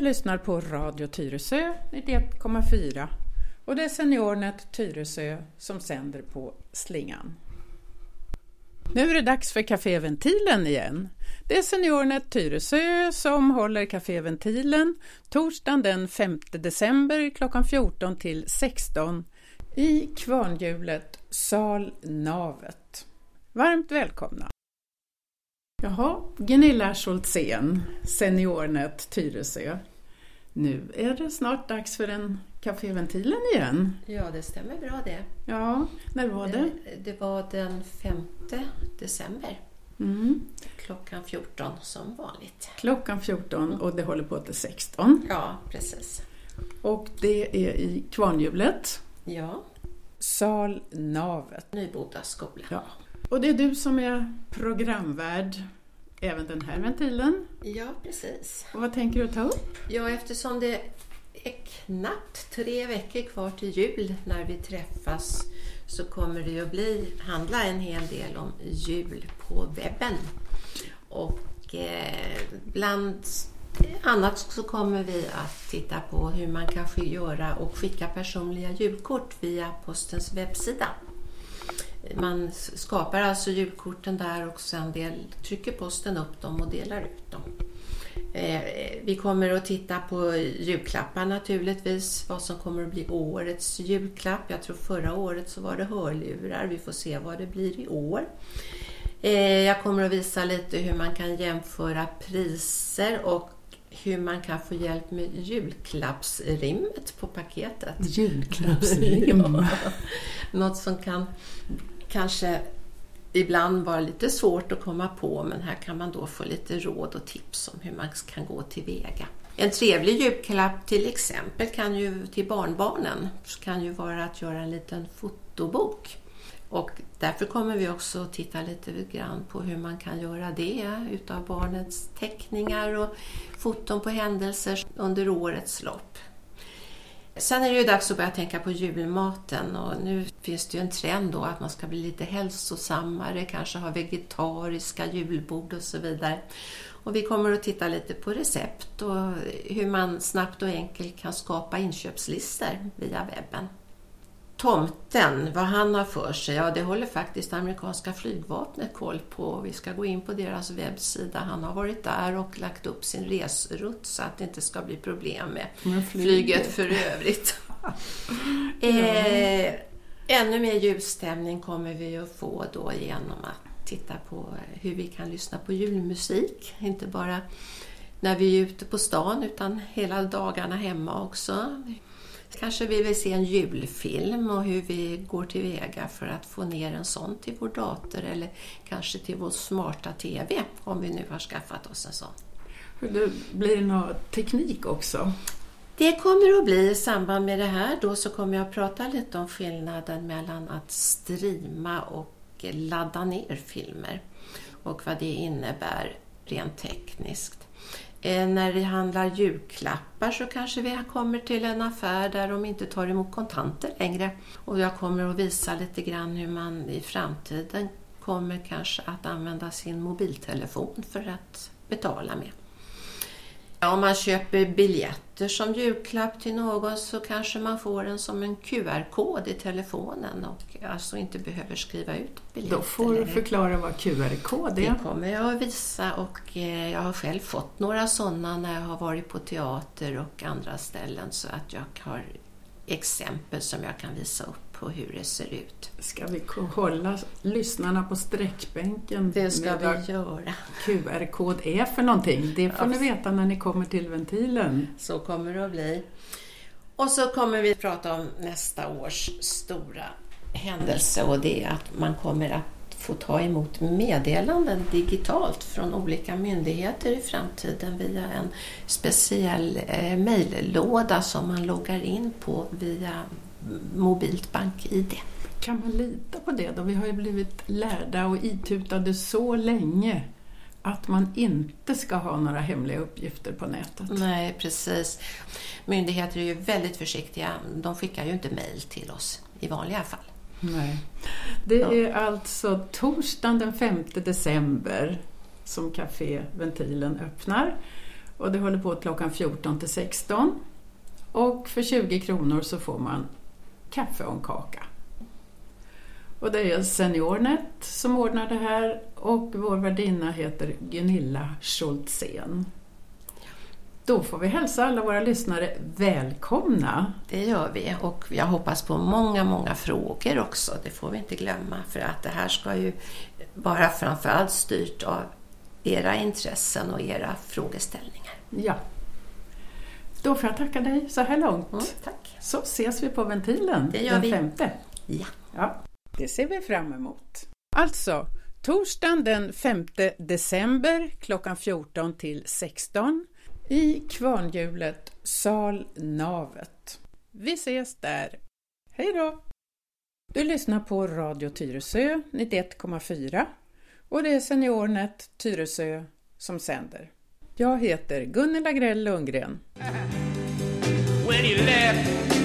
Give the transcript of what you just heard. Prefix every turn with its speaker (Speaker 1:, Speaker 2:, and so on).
Speaker 1: Du lyssnar på Radio Tyresö 91,4 och det är Seniornet Tyresö som sänder på slingan. Nu är det dags för Café Ventilen igen. Det är Seniornet Tyresö som håller Café Ventilen torsdagen den 5 december klockan 14 till 16 i Kvarnhjulet Sal Navet. Varmt välkomna! Jaha, Gunilla Scholtzén, Seniornet Tyresö. Nu är det snart dags för en Café Ventilen igen.
Speaker 2: Ja, det stämmer bra det.
Speaker 1: Ja, när var det?
Speaker 2: Det var den 5 december. Klockan 14 som vanligt.
Speaker 1: Klockan 14 och det håller på till 16.
Speaker 2: Ja, precis.
Speaker 1: Och det är i Kvarnhjulet.
Speaker 2: Ja.
Speaker 1: Sal Navet.
Speaker 2: Nyboda skola.
Speaker 1: Ja. Och det är du som är programvärd även den här ventilen.
Speaker 2: Ja, precis.
Speaker 1: Och vad tänker du ta upp?
Speaker 2: Ja, eftersom det är knappt 3 veckor kvar till jul när vi träffas så kommer det ju handla en hel del om jul på webben. Och bland annat så kommer vi att titta på hur man kan göra och skicka personliga julkort via postens webbsida. Man skapar alltså julkorten där och sen trycker posten upp dem och delar ut dem. Vi kommer att titta på julklappar naturligtvis, vad som kommer att bli årets julklapp. Jag tror förra året så var det hörlurar, vi får se vad det blir i år. Jag kommer att visa lite hur man kan jämföra priser och hur man kan få hjälp med julklappsrimmet på paketet.
Speaker 1: Julklappsrim?
Speaker 2: Ja. Något som kan kanske ibland vara lite svårt att komma på, men här kan man då få lite råd och tips om hur man kan gå tillväga. En trevlig julklapp till exempel kan ju till barnbarnen kan ju vara att göra en liten fotobok. Och därför kommer vi också titta lite grann på hur man kan göra det utav barnets teckningar och foton på händelser under årets lopp. Sen är det ju dags att börja tänka på julmaten och nu finns det ju en trend då att man ska bli lite hälsosammare, kanske ha vegetariska julbord och så vidare. Och vi kommer att titta lite på recept och hur man snabbt och enkelt kan skapa inköpslistor via webben. Tomten, vad han har för sig, ja det håller faktiskt amerikanska flygvapnet koll på. Vi ska gå in på deras webbsida. Han har varit där och lagt upp sin resrutt så att det inte ska bli problem med flyget för övrigt. Ännu mer julstämning kommer vi att få då genom att titta på hur vi kan lyssna på julmusik. Inte bara när vi är ute på stan utan hela dagarna hemma också. Kanske vi vill se en julfilm och hur vi går tillväga för att få ner en sån till vår dator eller kanske till vår smarta tv om vi nu har skaffat oss en sån.
Speaker 1: Blir det någon teknik också?
Speaker 2: Det kommer att bli i samband med det här. Då så kommer jag att prata lite om skillnaden mellan att streama och ladda ner filmer och vad det innebär rent tekniskt. När det handlar julklappar så kanske vi kommer till en affär där de inte tar emot kontanter längre. Och jag kommer att visa lite grann hur man i framtiden kommer kanske att använda sin mobiltelefon för att betala med. Om man köper biljetter som julklapp till någon så kanske man får den som en QR-kod i telefonen och alltså inte behöver skriva ut biljetter.
Speaker 1: Då får du förklara vad QR-kod är.
Speaker 2: Det kommer jag att visa och jag har själv fått några sådana när jag har varit på teater och andra ställen så att jag har exempel som jag kan visa upp på hur det ser ut.
Speaker 1: Ska vi hålla lyssnarna på sträckbänken?
Speaker 2: Det ska vi göra.
Speaker 1: QR-kod är för någonting. Det får ni veta när ni kommer till ventilen.
Speaker 2: Så kommer det att bli. Och så kommer vi prata om nästa års stora händelse och det är att man kommer att få ta emot meddelanden digitalt från olika myndigheter i framtiden via en speciell mejllåda som man loggar in på via mobilt bank-ID.
Speaker 1: Kan man lita på det då? Vi har ju blivit lärda och itutade så länge att man inte ska ha några hemliga uppgifter på nätet.
Speaker 2: Nej, precis. Myndigheter är ju väldigt försiktiga. De skickar ju inte mejl till oss i vanliga fall.
Speaker 1: Nej. Det är alltså torsdagen den 5 december som Café Ventilen öppnar. Och det håller på klockan 14 till 16. Och för 20 kronor så får man kaffe och en kaka. Och det är SeniorNet som ordnar det här och vår värdinna heter Gunilla Schultzén. Då får vi hälsa alla våra lyssnare välkomna.
Speaker 2: Det gör vi, och jag hoppas på många frågor också. Det får vi inte glömma, för att det här ska ju vara framförallt styrt av era intressen och era frågeställningar.
Speaker 1: Ja. Då får jag tacka dig så här långt.
Speaker 2: Tack.
Speaker 1: Så ses vi på ventilen
Speaker 2: Det gör
Speaker 1: den
Speaker 2: vi.
Speaker 1: 5. Ja, det ser vi fram emot. Alltså, torsdagen den 5 december klockan 14 till 16 i Kvarnhjulet sal Navet. Vi ses där. Hej då! Du lyssnar på Radio Tyresö 91,4 och det är SeniorNet Tyresö som sänder. Jag heter Gunilla Grell Lundgren.
Speaker 3: When you left